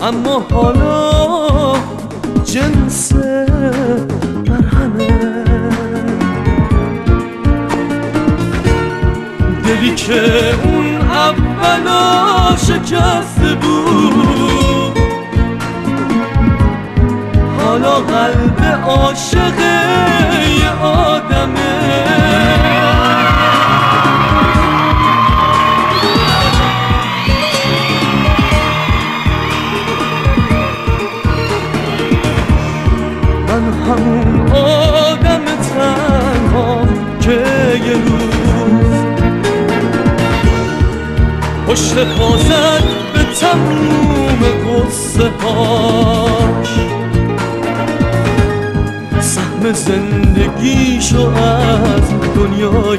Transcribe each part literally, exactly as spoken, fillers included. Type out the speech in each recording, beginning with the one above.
اما حالا جنس مرهمه. دلی که اون اولا شکسته بود حالا قلب عاشق یه آدمه. من همون آدم تنها که یه روز پشت پا زد به تموم قصه هاش، سهم زندگیشو از دنیا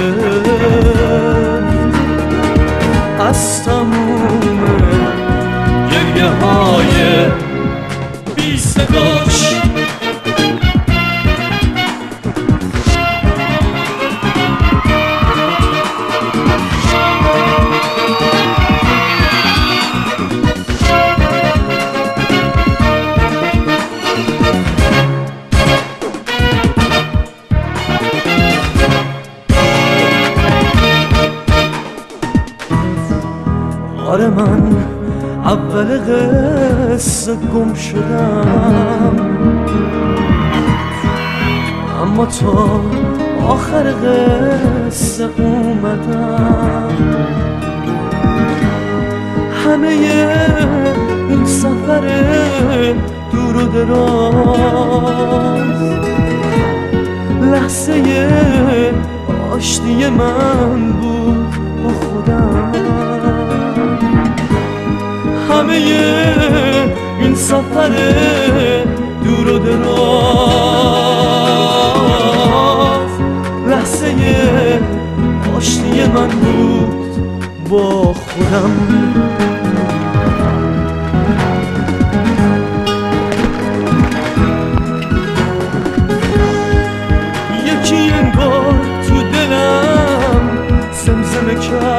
گرفت، از تموم گریه های بی صداش. آره من اول قصه گم شدم، اما تا آخر قصه اومدم. همه این سفر دور و دراز لحظه آشتی من بود با خودم. همه این سفر دور و دراز لحظه آشتی من بود با خودم. یکی انگار تو دلم زمزمه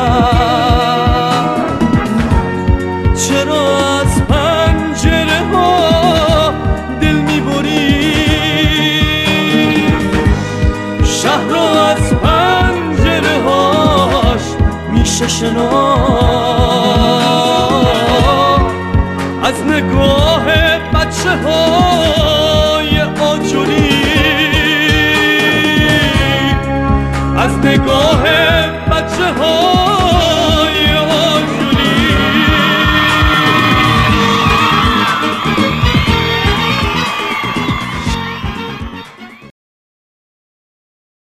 کرد، چرا از پنجره ها دل میبری، شهر رو از پنجره هاش میشه شناخت، از نگاه بچه ها